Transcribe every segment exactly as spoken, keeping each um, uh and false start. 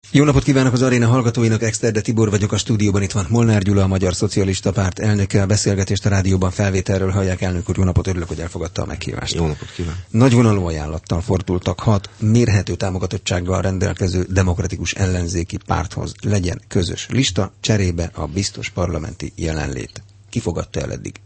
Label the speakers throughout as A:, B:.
A: Jó napot kívánok az aréna hallgatóinak, Exterde Tibor vagyok, a stúdióban itt van Molnár Gyula, a Magyar Szocialista Párt elnöke. A beszélgetést a rádióban felvételről hallják. Elnök úr, jó napot, örülök, hogy elfogadta a meghívást.
B: Jó napot kívánok.
A: Nagyvonalú ajánlattal fordultak hat mérhető támogatottsággal rendelkező demokratikus ellenzéki párthoz. Legyen közös lista, cserébe a biztos parlamenti jelenlét. Ki fogadta el eddig?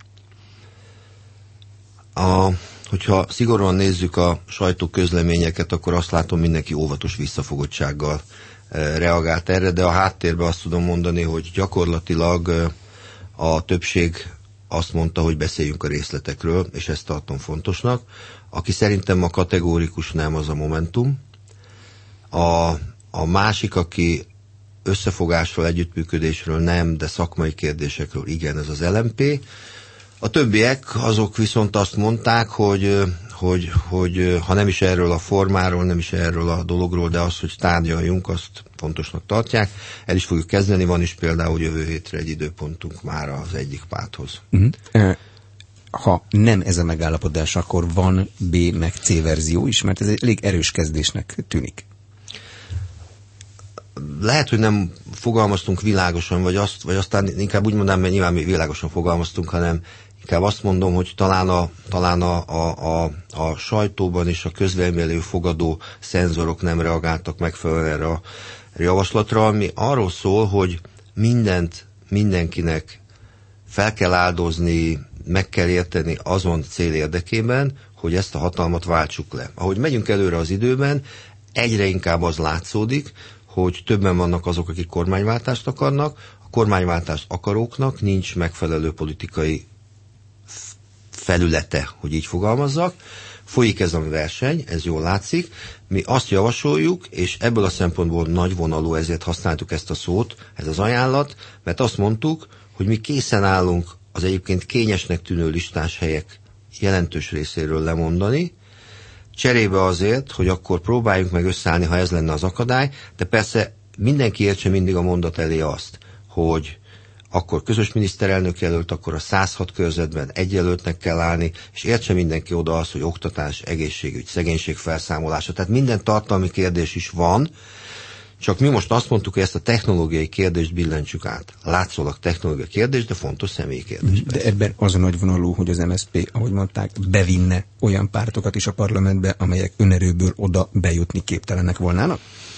B: A, hogyha szigorúan nézzük a sajtóközleményeket, akkor azt látom, mindenki óvatos visszafogottsággal e, reagált erre, de a háttérben azt tudom mondani, hogy gyakorlatilag e, a többség azt mondta, hogy beszéljünk a részletekről, és ezt tartom fontosnak. Aki szerintem a kategórikus nem, az a Momentum. A, a másik, aki összefogásról, együttműködésről nem, de szakmai kérdésekről igen, ez az el em pé. A többiek azok viszont azt mondták, hogy, hogy, hogy ha nem is erről a formáról, nem is erről a dologról, de az, hogy tárgyaljunk, azt fontosnak tartják. El is fogjuk kezdeni, van is például jövő hétre egy időpontunk már az egyik párthoz.
A: Uh-huh. Ha nem ez a megállapodás, akkor van B meg C verzió is, mert ez egy elég erős kezdésnek tűnik.
B: Lehet, hogy nem fogalmaztunk világosan, vagy, azt, vagy aztán inkább úgy mondanám, mert nyilván mi világosan fogalmaztunk, hanem inkább azt mondom, hogy talán a, talán a, a, a, a sajtóban és a közvélemény fogadó szenzorok nem reagáltak megfelelően erre a javaslatra, ami arról szól, hogy mindent mindenkinek fel kell áldozni, meg kell érteni azon cél érdekében, hogy ezt a hatalmat váltsuk le. Ahogy megyünk előre az időben, egyre inkább az látszódik, hogy többen vannak azok, akik kormányváltást akarnak, a kormányváltást akaróknak nincs megfelelő politikai felülete, hogy így fogalmazzak. Folyik ez a verseny, ez jól látszik. Mi azt javasoljuk, és ebből a szempontból nagyvonalú, ezért használtuk ezt a szót, ez az ajánlat, mert azt mondtuk, hogy mi készen állunk az egyébként kényesnek tűnő listás helyek jelentős részéről lemondani, cserébe azért, hogy akkor próbáljunk meg összeállni, ha ez lenne az akadály, de persze mindenki értse mindig a mondat elé azt, hogy akkor közös miniszterelnök jelölt, akkor a száz hat körzetben egy jelöltnek kell állni, és értse mindenki oda az, hogy oktatás, egészségügy, szegénység felszámolása. Tehát minden tartalmi kérdés is van, csak mi most azt mondtuk, hogy ezt a technológiai kérdést billentsük át. Látszólag technológiai kérdés, de fontos személyi kérdés.
A: De persze. Ebben az a nagyvonalú, hogy az em es zé pé, ahogy mondták, bevinne olyan pártokat is a parlamentbe, amelyek önerőből oda bejutni képtelenek volnának?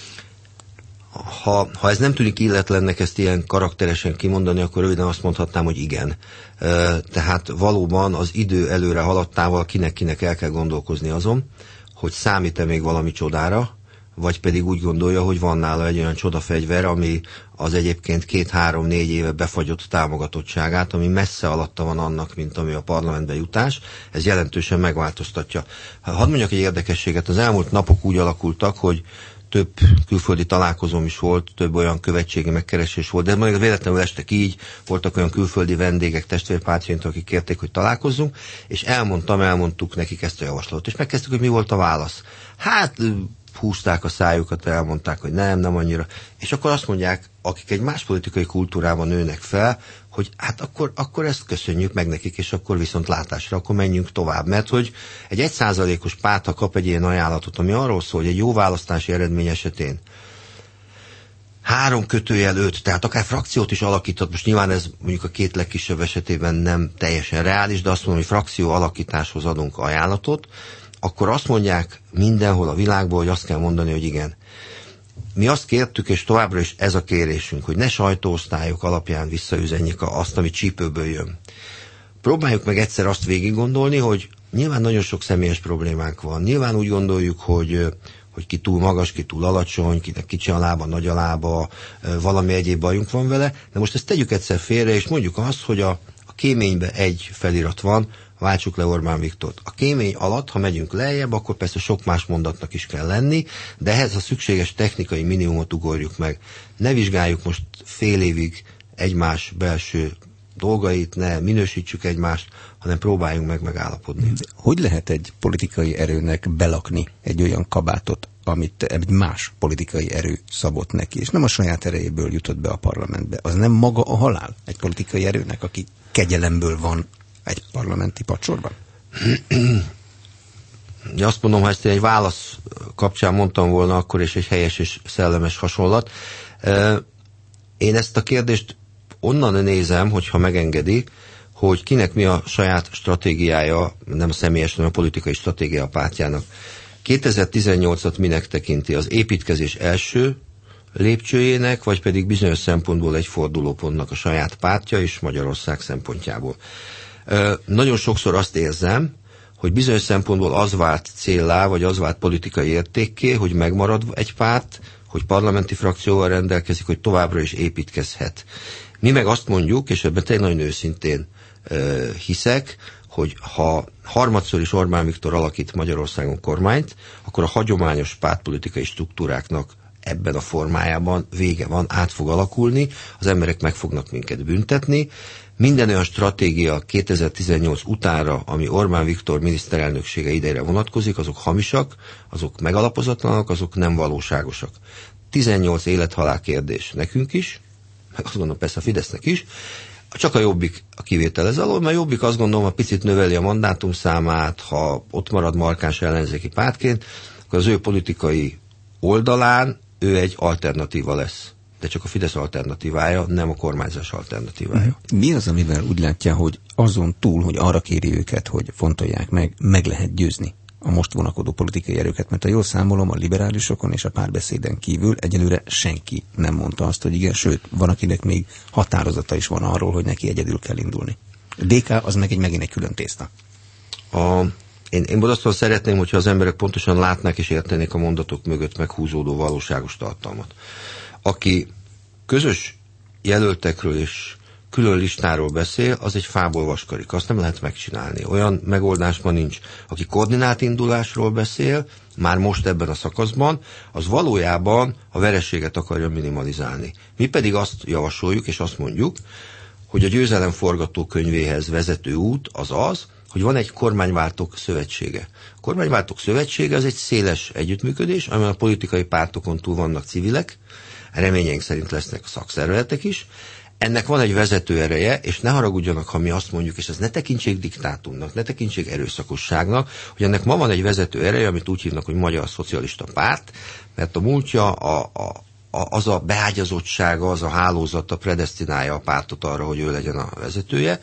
B: Ha, ha ez nem tűnik illetlennek ezt ilyen karakteresen kimondani, akkor röviden azt mondhatnám, hogy igen. Tehát valóban az idő előre haladtával kinek-kinek el kell gondolkozni azon, hogy számít-e még valami csodára, vagy pedig úgy gondolja, hogy van nála egy olyan csodafegyver, ami az egyébként két-három-négy éve befagyott támogatottságát, ami messze alatta van annak, mint ami a parlamentbe jutás, ez jelentősen megváltoztatja. Hadd mondjak egy érdekességet, az elmúlt napok úgy alakultak, hogy több külföldi találkozóm is volt, több olyan követségi megkeresés volt, de majd véletlenül estek így, voltak olyan külföldi vendégek, testvérpártjaink, akik kérték, hogy találkozzunk, és elmondtam, elmondtuk nekik ezt a javaslatot, és megkezdtük, hogy mi volt a válasz. Hát húzták a szájukat, elmondták, hogy nem, nem annyira. És akkor azt mondják, akik egy más politikai kultúrában nőnek fel, hogy hát akkor, akkor ezt köszönjük meg nekik, és akkor viszont látásra, akkor menjünk tovább. Mert hogy egy egy százalékos párt, ha kap egy ilyen ajánlatot, ami arról szól, hogy egy jó választási eredmény esetén három kötőjel öt, tehát akár frakciót is alakíthat, most nyilván ez mondjuk a két legkisebb esetében nem teljesen reális, de azt mondom, hogy frakció alakításhoz adunk ajánlatot, akkor azt mondják mindenhol a világból, hogy azt kell mondani, hogy igen. Mi azt kértük, és továbbra is ez a kérésünk, hogy ne sajtóosztályok alapján visszaüzenjük azt, ami csípőből jön. Próbáljuk meg egyszer azt végig gondolni, hogy nyilván nagyon sok személyes problémánk van. Nyilván úgy gondoljuk, hogy, hogy ki túl magas, ki túl alacsony, kinek kicsi a lába, nagy a lába, valami egyéb bajunk van vele, de most ezt tegyük egyszer félre, és mondjuk azt, hogy a, a kéményben egy felirat van, váltsuk le Orbán Viktort. A kémény alatt, ha megyünk lejjebb, akkor persze sok más mondatnak is kell lenni, de ehhez a szükséges technikai minimumot ugorjuk meg. Ne vizsgáljuk most fél évig egymás belső dolgait, ne minősítsük egymást, hanem próbáljunk meg megállapodni.
A: De hogy lehet egy politikai erőnek belakni egy olyan kabátot, amit egy más politikai erő szabott neki, és nem a saját erejéből jutott be a parlamentbe? Az nem maga a halál egy politikai erőnek, aki kegyelemből van egy parlamenti pacsorban?
B: azt mondom, ha ezt egy válasz kapcsán mondtam volna, akkor is egy helyes és szellemes hasonlat. Én ezt a kérdést onnan nézem, hogyha megengedi, hogy kinek mi a saját stratégiája, nem a személyes, hanem a politikai stratégia a pártjának. kétezer-tizennyolcat minek tekinti? Az építkezés első lépcsőjének, vagy pedig bizonyos szempontból egy fordulópontnak a saját pártja és Magyarország szempontjából. Nagyon sokszor azt érzem, hogy bizonyos szempontból az vált céllá, vagy az vált politikai értékké, hogy megmarad egy párt, hogy parlamenti frakcióval rendelkezik, hogy továbbra is építkezhet. Mi meg azt mondjuk, és ebben tényleg nagyon őszintén uh, hiszek, hogy ha harmadszor is Orbán Viktor alakít Magyarországon kormányt, akkor a hagyományos pártpolitikai struktúráknak ebben a formájában vége van, át fog alakulni, az emberek meg fognak minket büntetni. Minden olyan stratégia kétezer-tizennyolc utánra, ami Orbán Viktor miniszterelnöksége idejére vonatkozik, azok hamisak, azok megalapozatlanok, azok nem valóságosak. tizennyolc élet-halál kérdés nekünk is, meg azt gondolom persze a Fidesznek is, csak a Jobbik a kivétel ez alól, mert a Jobbik azt gondolom, ha picit növeli a mandátum számát, ha ott marad markáns ellenzéki pártként, akkor az ő politikai oldalán ő egy alternatíva lesz. De csak a Fidesz alternatívája, nem a kormányzás alternatívája.
A: Mi az, amivel úgy látja, hogy azon túl, hogy arra kéri őket, hogy fontolják meg, meg lehet győzni a most vonakodó politikai erőket? Mert ha jól számolom, a liberálisokon és a Párbeszéden kívül egyelőre senki nem mondta azt, hogy igen, sőt, van, akinek még határozata is van arról, hogy neki egyedül kell indulni. A dé ká az meg egy megint egy külön tészta.
B: A... Én, én borzasztóan szeretném, hogyha az emberek pontosan látnák és értenék a mondatok mögött meghúzódó valóságos tartalmat. Aki közös jelöltekről és külön listáról beszél, az egy fából vaskarik. Azt nem lehet megcsinálni. Olyan megoldás ma nincs. Aki koordinált indulásról beszél, már most ebben a szakaszban, az valójában a vereséget akarja minimalizálni. Mi pedig azt javasoljuk, és azt mondjuk, hogy a győzelem forgatókönyvéhez vezető út az az, hogy van egy kormányváltók szövetsége. A kormányváltók szövetsége az egy széles együttműködés, amiben a politikai pártokon túl vannak civilek, reményeink szerint lesznek a szakszervezetek is. Ennek van egy vezető ereje, és ne haragudjanak, ha mi azt mondjuk, és ez ne tekintsék diktátumnak, ne tekintsék erőszakosságnak, hogy ennek ma van egy vezető ereje, amit úgy hívnak, hogy Magyar Szocialista Párt, mert a múltja, a, a, a, az a beágyazottsága, az a hálózata predesztinálja a pártot arra, hogy ő legyen a vezetője.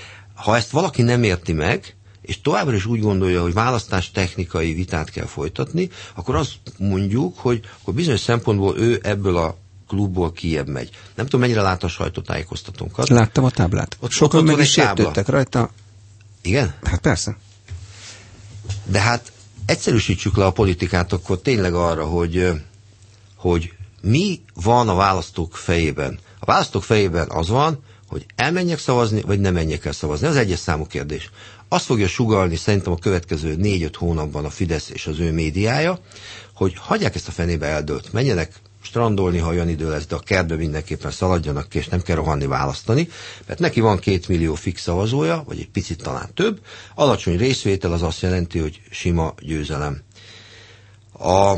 B: Ha ezt valaki nem érti meg, és továbbra is úgy gondolja, hogy választás technikai vitát kell folytatni, akkor azt mondjuk, hogy akkor bizonyos szempontból ő ebből a klubból kijebb megy. Nem tudom, mennyire lát a sajtótájékoztatónkat.
A: Láttam a táblát. Ott, sokan ott meg is sértődtek rajta.
B: Igen?
A: Hát persze.
B: De hát egyszerűsítsük le a politikát akkor tényleg arra, hogy, hogy mi van a választók fejében. A választók fejében az van, hogy elmenjek szavazni, vagy nem menjek el szavazni. Az egyes számú kérdés. Azt fogja sugallni szerintem a következő négy-öt hónapban a Fidesz és az ő médiája, hogy hagyják ezt a fenébe eldőlt. Menjenek strandolni, ha olyan idő lesz, de a kertbe mindenképpen szaladjanak ki, és nem kell rohanni választani, mert neki van két millió fix szavazója, vagy egy picit talán több. Alacsony részvétel az azt jelenti, hogy sima győzelem. A,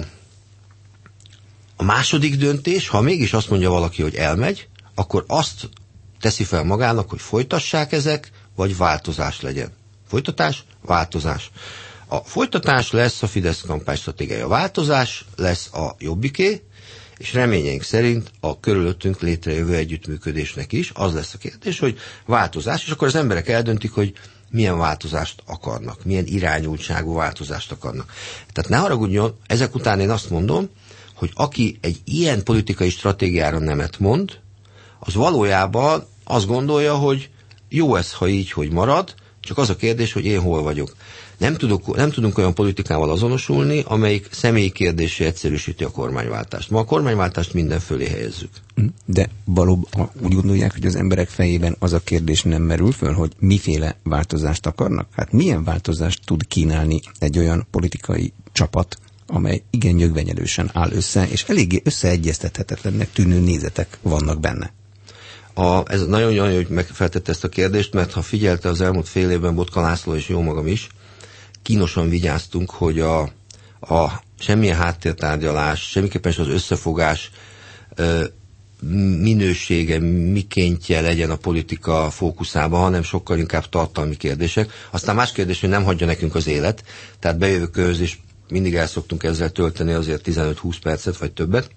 B: a második döntés, ha mégis azt mondja valaki, hogy elmegy, akkor azt teszi fel magának, hogy folytassák ezek, vagy változás legyen. Folytatás, változás. A folytatás lesz a Fidesz kampánystratégiája. A változás lesz a Jobbiké, és reményeink szerint a körülöttünk létrejövő együttműködésnek is az lesz a kérdés, hogy változás, és akkor az emberek eldöntik, hogy milyen változást akarnak, milyen irányultságú változást akarnak. Tehát ne haragudjon, ezek után én azt mondom, hogy aki egy ilyen politikai stratégiára nemet mond, az valójában azt gondolja, hogy jó ez, ha így, hogy marad, csak az a kérdés, hogy én hol vagyok. Nem, tudok, nem tudunk olyan politikával azonosulni, amelyik személyi kérdésé egyszerűsíti a kormányváltást. Ma a kormányváltást minden fölé helyezzük.
A: De valóban úgy gondolják, hogy az emberek fejében az a kérdés nem merül föl, hogy miféle változást akarnak? Hát milyen változást tud kínálni egy olyan politikai csapat, amely igen nyögvenyelősen áll össze, és eléggé összeegyeztethetetlennek tűnő nézetek vannak benne?
B: A, ez nagyon jó, hogy megfeltette ezt a kérdést, mert ha figyelte az elmúlt fél évben Botka László és jó magam is, kínosan vigyáztunk, hogy a, a semmilyen háttértárgyalás, semmiképpen is az összefogás ö, minősége, mikéntje legyen a politika fókuszában, hanem sokkal inkább tartalmi kérdések. Aztán más kérdés, hogy nem hagyja nekünk az élet, tehát bejövök őhöz, és mindig el szoktunk ezzel tölteni azért tizenöt-húsz percet, vagy többet.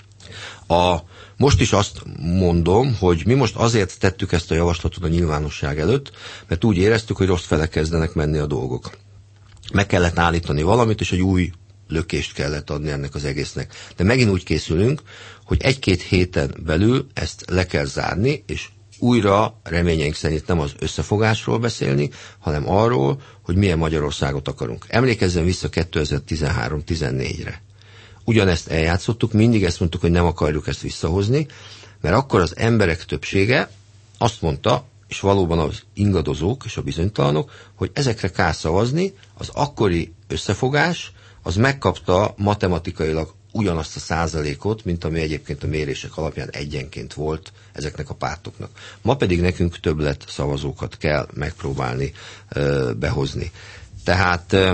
B: A, most is azt mondom, hogy mi most azért tettük ezt a javaslatot a nyilvánosság előtt, mert úgy éreztük, hogy rossz fele kezdenek menni a dolgok. Meg kellett állítani valamit, és egy új lökést kellett adni ennek az egésznek. De megint úgy készülünk, hogy egy-két héten belül ezt le kell zárni, és újra reményeink szerint nem az összefogásról beszélni, hanem arról, hogy milyen Magyarországot akarunk. Emlékezzen vissza kétezer-tizenhárom-tizennégyre. Ugyanezt eljátszottuk, mindig ezt mondtuk, hogy nem akarjuk ezt visszahozni, mert akkor az emberek többsége azt mondta, és valóban az ingadozók és a bizonytalanok, hogy ezekre kell szavazni, az akkori összefogás, az megkapta matematikailag ugyanazt a százalékot, mint ami egyébként a mérések alapján egyenként volt ezeknek a pártoknak. Ma pedig nekünk többlet szavazókat kell megpróbálni ö, behozni. Tehát, ö,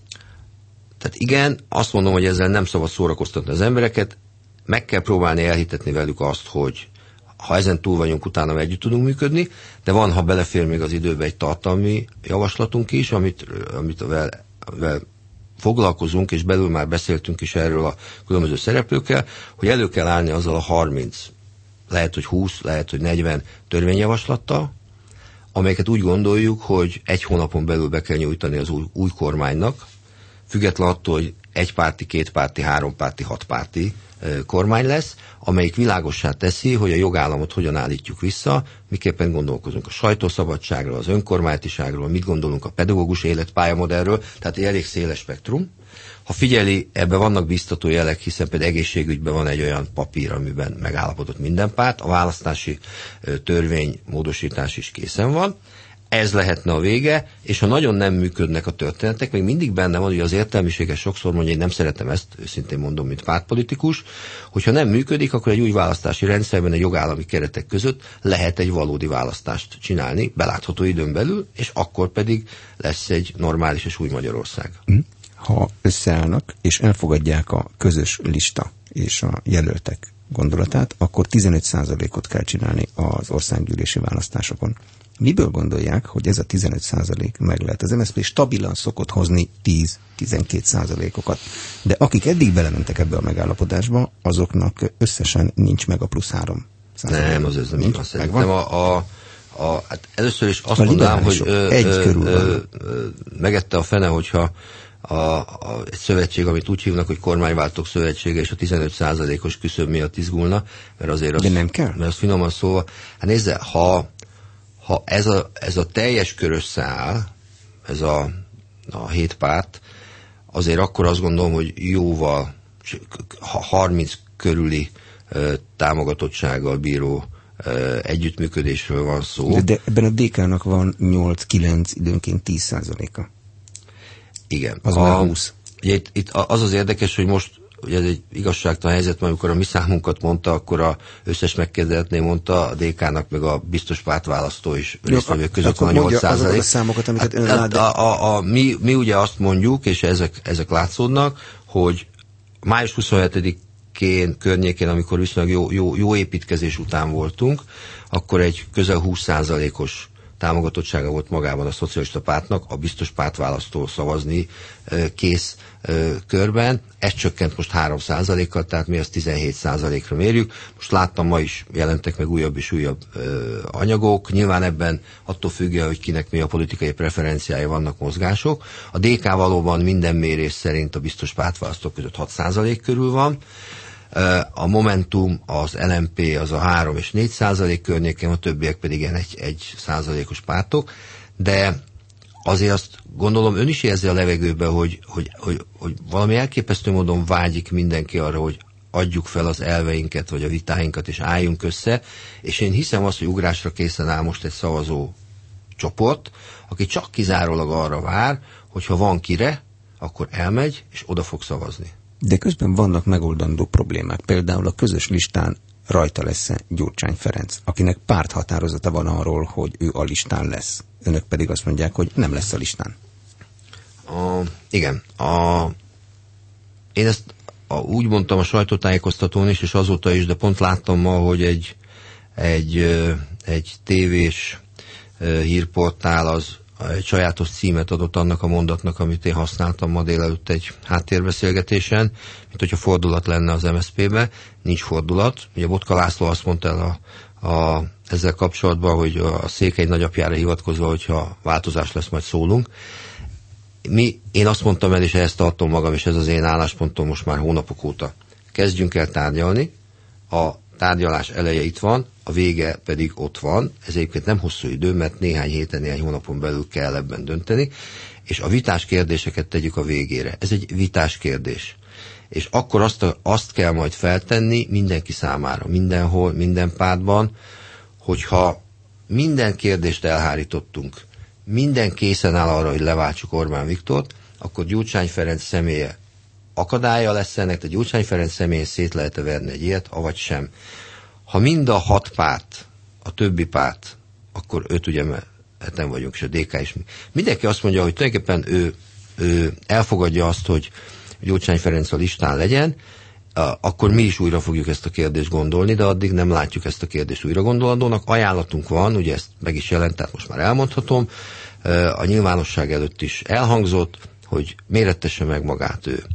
B: tehát igen, azt mondom, hogy ezzel nem szabad szórakoztatni az embereket, meg kell próbálni elhitetni velük azt, hogy ha ezen túl vagyunk, utána együtt tudunk működni, de van, ha belefér még az időbe egy tartalmi javaslatunk is, amit, amit vel, vel foglalkozunk, és belül már beszéltünk is erről a különböző szereplőkkel, hogy elő kell állni azzal a harminc, lehet, hogy húsz, lehet, hogy negyven törvényjavaslattal, amelyeket úgy gondoljuk, hogy egy hónapon belül be kell nyújtani az új, új kormánynak, független attól, hogy egypárti, kétpárti, hárompárti, hatpárti kormány lesz, amelyik világossá teszi, hogy a jogállamot hogyan állítjuk vissza, miképpen gondolkozunk a sajtószabadságról, az önkormányzatiságról, mit gondolunk a pedagógus életpályamodellről, tehát egy elég széles spektrum. Ha figyeli, ebben vannak biztató jelek, hiszen például egészségügyben van egy olyan papír, amiben megállapodott minden párt, a választási törvény módosítás is készen van. Ez lehetne a vége, és ha nagyon nem működnek a történetek, még mindig benne van, hogy az értelmiséges sokszor mondja, én nem szeretem ezt, őszintén mondom, mint pártpolitikus, hogyha nem működik, akkor egy új választási rendszerben, egy jogállami keretek között lehet egy valódi választást csinálni, belátható időn belül, és akkor pedig lesz egy normális és új Magyarország.
A: Ha összeállnak, és elfogadják a közös lista és a jelöltek gondolatát, akkor tizenöt százalékot kell csinálni az országgyűlési választásokon. Miből gondolják, hogy ez a tizenöt százalék meg lehet? Az em es zé pé stabilan szokott hozni tíz-tizenkét százalékokat, de akik eddig belementek ebbe a megállapodásba, azoknak összesen nincs meg a plusz három százalék.
B: Nem, az ez nem igaz. Szerintem a, a, a, hát először is azt
A: a
B: mondanám, hogy ö,
A: egy
B: ö,
A: körül
B: ö, ö, megette a fene, hogyha a, a, egy szövetség, amit úgy hívnak, hogy kormányváltók szövetsége, és a tizenöt százalékos küszöb miatt izgulna, mert azért az,
A: de nem kell?
B: Mert az finoman szóval, hát nézze, ha Ha ez a, ez a teljes kör összeáll, ez a, a hét párt, azért akkor azt gondolom, hogy jóval, harminc körüli ö, támogatottsággal bíró ö, együttműködésről van szó.
A: De, de ebben a dé ká-nak van nyolc-kilenc, időnként tíz százaléka.
B: Igen.
A: Az
B: a,
A: már húsz.
B: Itt, itt az az érdekes, hogy most ugye ez egy igazságtalan helyzet, mert amikor a mi számunkat mondta, akkor a összes megkérdezetnél mondta, a dé ká-nak meg a biztos pártválasztó is résztvevők között van a nyolc százalék.
A: A számokat, amiket ön
B: hát,
A: lát, de...
B: a, a, a, mi, mi ugye azt mondjuk, és ezek, ezek látszódnak, hogy május huszonhetedikén környékén, amikor viszonylag jó, jó, jó építkezés után voltunk, akkor egy közel húsz százalékos támogatottsága volt magában a szocialista pártnak, a biztos pártválasztó szavazni kész körben. Ez csökkent most három százalékkal, tehát mi azt tizenhét százalékra mérjük. Most láttam, ma is jelentek meg újabb és újabb anyagok. Nyilván ebben attól függően, hogy kinek mi a politikai preferenciái, vannak mozgások. A dé ká valóban minden mérés szerint a biztos pártválasztók között hat százalék körül van. A Momentum, az el em pé az a három és négy százalék környéken, a többiek pedig ilyen egy, egy százalékos pártok, de azért azt gondolom, ön is érzi a levegőben, hogy, hogy, hogy, hogy valami elképesztő módon vágyik mindenki arra, hogy adjuk fel az elveinket, vagy a vitáinkat, és álljunk össze, és én hiszem azt, hogy ugrásra készen áll most egy szavazó csoport, aki csak kizárólag arra vár, hogyha van kire, akkor elmegy, és oda fog szavazni.
A: De közben vannak megoldandó problémák. Például a közös listán rajta lesz-e Gyurcsány Ferenc, akinek párthatározata van arról, hogy ő a listán lesz. Önök pedig azt mondják, hogy nem lesz a listán.
B: A, igen. A, én ezt a, úgy mondtam a sajtótájékoztatón is, és azóta is, de pont láttam ma, hogy egy, egy, egy tévés hírportál az egy sajátos címet adott annak a mondatnak, amit én használtam ma délelőtt egy háttérbeszélgetésen, mint hogyha fordulat lenne az em es zé pé-be. Nincs fordulat. Ugye Botka László azt mondta el a, a, ezzel kapcsolatban, hogy a Székely nagyapjára hivatkozva, hogyha változás lesz, majd szólunk. Mi, én azt mondtam el, és ezt tartom magam, és ez az én álláspontom most már hónapok óta. Kezdjünk el tárgyalni, a tárgyalás eleje itt van, a vége pedig ott van. Ez egyébként nem hosszú idő, mert néhány héten, néhány hónapon belül kell ebben dönteni, és a vitás kérdéseket tegyük a végére. Ez egy vitás kérdés. És akkor azt, a, azt kell majd feltenni mindenki számára, mindenhol, minden pártban, hogyha minden kérdést elhárítottunk, minden készen áll arra, hogy leváltsuk Orbán Viktort, akkor Gyurcsány Ferenc személye akadálya lesz ennek, tehát Gyurcsány Ferenc személyén szét lehet-e verni egy ilyet, avagy sem. Ha mind a hat párt, a többi párt, akkor öt ugye, mert heten vagyunk, és a dé ká is. Mindenki azt mondja, hogy tulajdonképpen ő, ő elfogadja azt, hogy Gyurcsány Ferenc a listán legyen, akkor mi is újra fogjuk ezt a kérdést gondolni, de addig nem látjuk ezt a kérdést újra gondolandónak. Ajánlatunk van, ugye ezt meg is jelent, tehát most már elmondhatom, a nyilvánosság előtt is elhangzott, hogy mérettesse meg magát ő.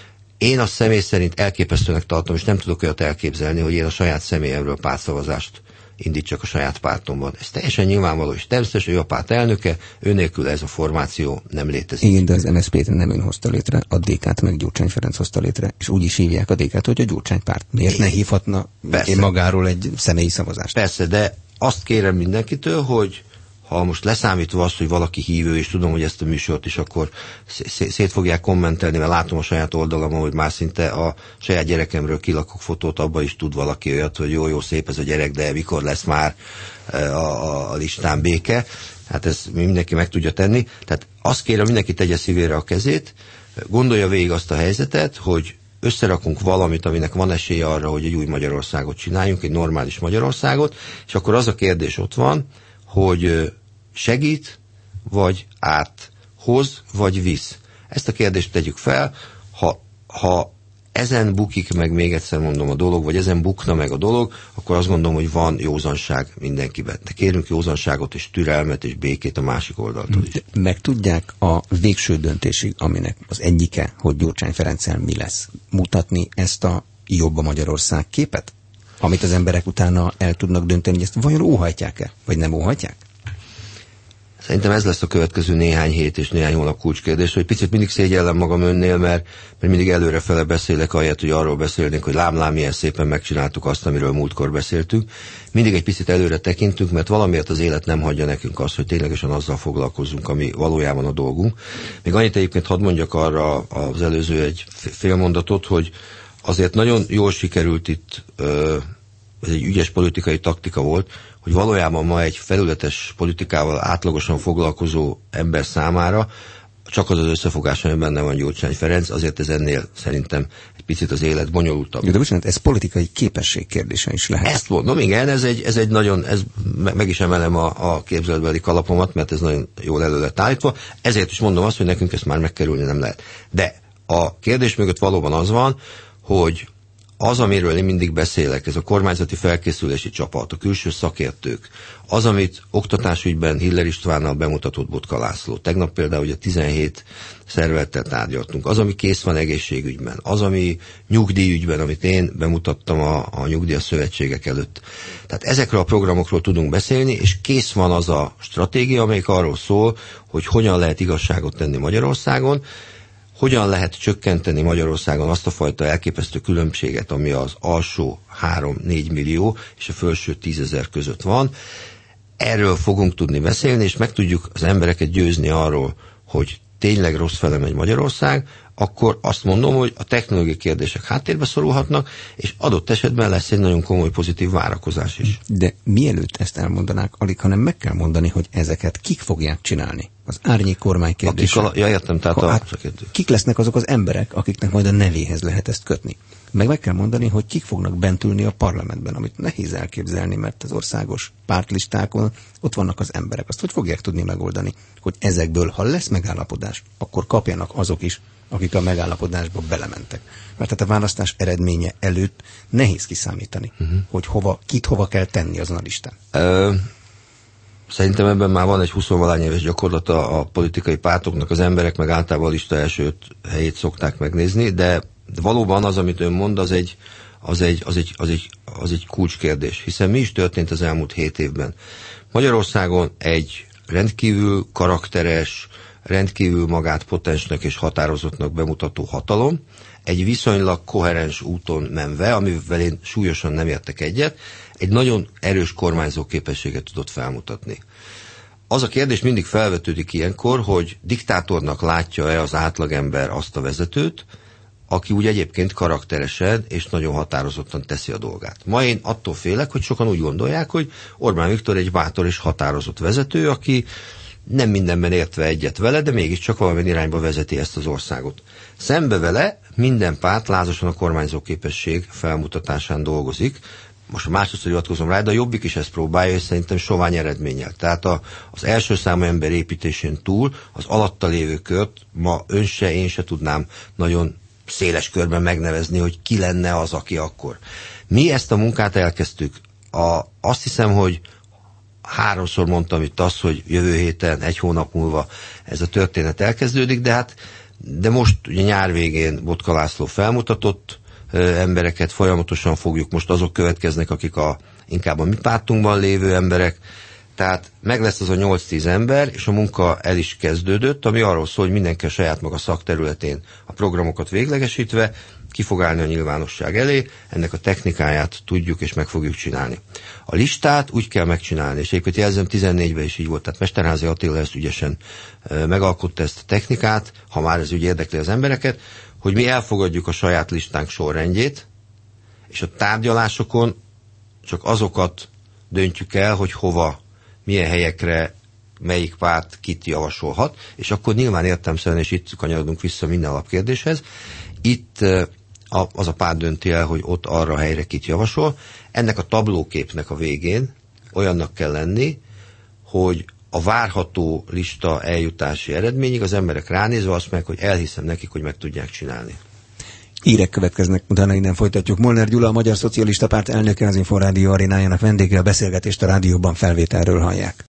B: Én azt személy szerint elképesztőnek tartom, és nem tudok olyat elképzelni, hogy én a saját személyemről pártszavazást indítsak a saját pártomban. Ez teljesen nyilvánvaló, és természetesen ő a párt elnöke, ő nélkül ez a formáció nem létezik.
A: Igen, de az em es zé pét nem ön hozta létre, a dé ká-t meg Gyurcsány Ferenc hozta létre, és úgy is hívják a dé ká-t, hogy a Gyurcsány párt. Miért én, ne hívhatna én magáról egy személyi szavazást?
B: Persze, de azt kérem mindenkitől, hogy ha most leszámítva azt, hogy valaki hívő, és tudom, hogy ezt a műsort is akkor szét fogják kommentelni, mert látom a saját oldalamon, hogy már szinte a saját gyerekemről kilakok fotót, abban is tud valaki olyat, hogy jó, jó, szép ez a gyerek, de mikor lesz már a, a, a listán béke. Hát ezt mindenki meg tudja tenni. Tehát azt kérem, mindenki tegye szívére a kezét, gondolja végig azt a helyzetet, hogy összerakunk valamit, aminek van esélye arra, hogy egy új Magyarországot csináljunk, egy normális Magyarországot, és akkor az a kérdés ott van, hogy segít, vagy árt, hoz, vagy visz. Ezt a kérdést tegyük fel, ha, ha ezen bukik meg, még egyszer mondom a dolog, vagy ezen bukna meg a dolog, akkor azt gondolom, hogy van józanság mindenkiben. De kérünk józanságot és türelmet és békét a másik oldaltól is.
A: Meg tudják a végső döntésig, aminek az egyike, hogy Gyurcsány Ferenccel mi lesz, mutatni ezt a jobb a Magyarország képet? Amit az emberek utána el tudnak dönteni, hogy ezt vajon óhajtják-e, vagy nem óhajtják?
B: Szerintem ez lesz a következő néhány hét és néhány hónap kulcskérdés, hogy picit mindig szégyellem magam önnél, mert, mert mindig előrefele beszélek, ahelyett, hogy arról beszélnénk, hogy lám-lám, milyen szépen megcsináltuk azt, amiről múltkor beszéltünk. Mindig egy picit előre tekintünk, mert valamiért az élet nem hagyja nekünk azt, hogy ténylegesen azzal foglalkozzunk, ami valójában a dolgunk. Még annyit egyébként hadd mondjak arra az előző egy félmondatot, hogy azért nagyon jól sikerült itt, ez egy ügyes politikai taktika volt, hogy valójában ma egy felületes politikával átlagosan foglalkozó ember számára csak az az összefogás, ami benne van Gyurcsány Ferenc, azért ez ennél szerintem egy picit az élet bonyolultabb.
A: Jó, de bocsánat, ez politikai képesség kérdése is lehet.
B: Ezt mondom, igen, ez egy, ez egy nagyon, ez, meg is emelem a, a képzeletbeli kalapomat, mert ez nagyon jól elő lett állítva, ezért is mondom azt, hogy nekünk ezt már megkerülni nem lehet. De a kérdés mögött valóban az van, hogy az, amiről én mindig beszélek, ez a kormányzati felkészülési csapat, a külső szakértők, az, amit oktatásügyben Hiller Istvánnal bemutatott Botka László. Tegnap például ugye tizenhét szervezettel tárgyaltunk. Az, ami kész van egészségügyben, az, ami nyugdíjügyben, amit én bemutattam a, a nyugdíjas szövetségek előtt. Tehát ezekről a programokról tudunk beszélni, és kész van az a stratégia, amelyik arról szól, hogy hogyan lehet igazságot tenni Magyarországon, hogyan lehet csökkenteni Magyarországon azt a fajta elképesztő különbséget, ami az alsó három-négy millió és a felső tízezer között van. Erről fogunk tudni beszélni, és meg tudjuk az embereket győzni arról, hogy tényleg rossz fele megy Magyarország, akkor azt mondom, hogy a technológiai kérdések háttérbe szorulhatnak, és adott esetben lesz egy nagyon komoly pozitív várakozás is.
A: De mielőtt ezt elmondanák, alig, hanem meg kell mondani, hogy ezeket kik fogják csinálni. Az árnyék kormány kérdése.
B: Akik a, ja, értem, tehát a,
A: hát, kik lesznek azok az emberek, akiknek majd a nevéhez lehet ezt kötni. Meg meg kell mondani, hogy kik fognak bent ülni a parlamentben, amit nehéz elképzelni, mert az országos pártlistákon ott vannak az emberek. Azt hogy fogják tudni megoldani, hogy ezekből, ha lesz megállapodás, akkor kapjanak azok is, akik a megállapodásba belementek. Mert tehát a választás eredménye előtt nehéz kiszámítani, uh-huh. hogy hova, kit hova kell tenni azon a listán.
B: Ö, szerintem ebben már van egy huszonvalány éves gyakorlata a politikai pártoknak, az emberek meg általában a lista első öt helyét szokták megnézni, de valóban az, amit ön mond, az egy, az egy, az egy, az egy, az egy kulcskérdés, hiszen mi is történt az elmúlt hét évben. Magyarországon egy rendkívül karakteres, rendkívül magát potensnek és határozottnak bemutató hatalom, egy viszonylag koherens úton menve, amivel én súlyosan nem értek egyet, egy nagyon erős kormányzó képességet tudott felmutatni. Az a kérdés mindig felvetődik ilyenkor, hogy diktátornak látja-e az átlagember azt a vezetőt, aki úgy egyébként karakteresen és nagyon határozottan teszi a dolgát. Ma én attól félek, hogy sokan úgy gondolják, hogy Orbán Viktor egy bátor és határozott vezető, aki nem mindenben értve egyet vele, de mégiscsak valamilyen irányba vezeti ezt az országot. Szembe vele minden párt lázasan a kormányzó képesség felmutatásán dolgozik. Most másodszor hivatkozom rá, de a Jobbik is ezt próbálja, és szerintem sovány eredménnyel. Tehát a, az első számú ember építésén túl az alatta lévő kört ma ön se, én se tudnám nagyon széles körben megnevezni, hogy ki lenne az, aki akkor. Mi ezt a munkát elkezdtük. A, azt hiszem, hogy háromszor mondtam itt azt, hogy jövő héten, egy hónap múlva ez a történet elkezdődik, de hát de most ugye nyár végén Botka László felmutatott ö, embereket, folyamatosan fogjuk, most azok következnek, akik a, inkább a mi pártunkban lévő emberek, tehát meg lesz az a nyolc-tíz ember, és a munka el is kezdődött, ami arról szól, hogy mindenki a saját maga szakterületén a programokat véglegesítve ki fog állni a nyilvánosság elé, ennek a technikáját tudjuk és meg fogjuk csinálni. A listát úgy kell megcsinálni, és egyébként jelzem tizennégyben is így volt, tehát Mesterházy Attila ezt ügyesen e, megalkotta ezt a technikát, ha már ez úgy érdekli az embereket, hogy mi elfogadjuk a saját listánk sorrendjét, és a tárgyalásokon csak azokat döntjük el, hogy hova, milyen helyekre melyik párt kit javasolhat, és akkor nyilván értelemszerűen, és itt kanyarodunk vissza minden alapkérdéshez, itt az a párt dönti el, hogy ott arra a helyre kit javasol. Ennek a tablóképnek a végén olyannak kell lenni, hogy a várható lista eljutási eredményig az emberek ránézve azt meg, hogy elhiszem nekik, hogy meg tudják csinálni.
A: Hírek következnek, utána innen folytatjuk. Molnár Gyula, a Magyar Szocialista Párt elnöke, az Inforádió arénájának vendége, a beszélgetést a rádióban felvételről hallják.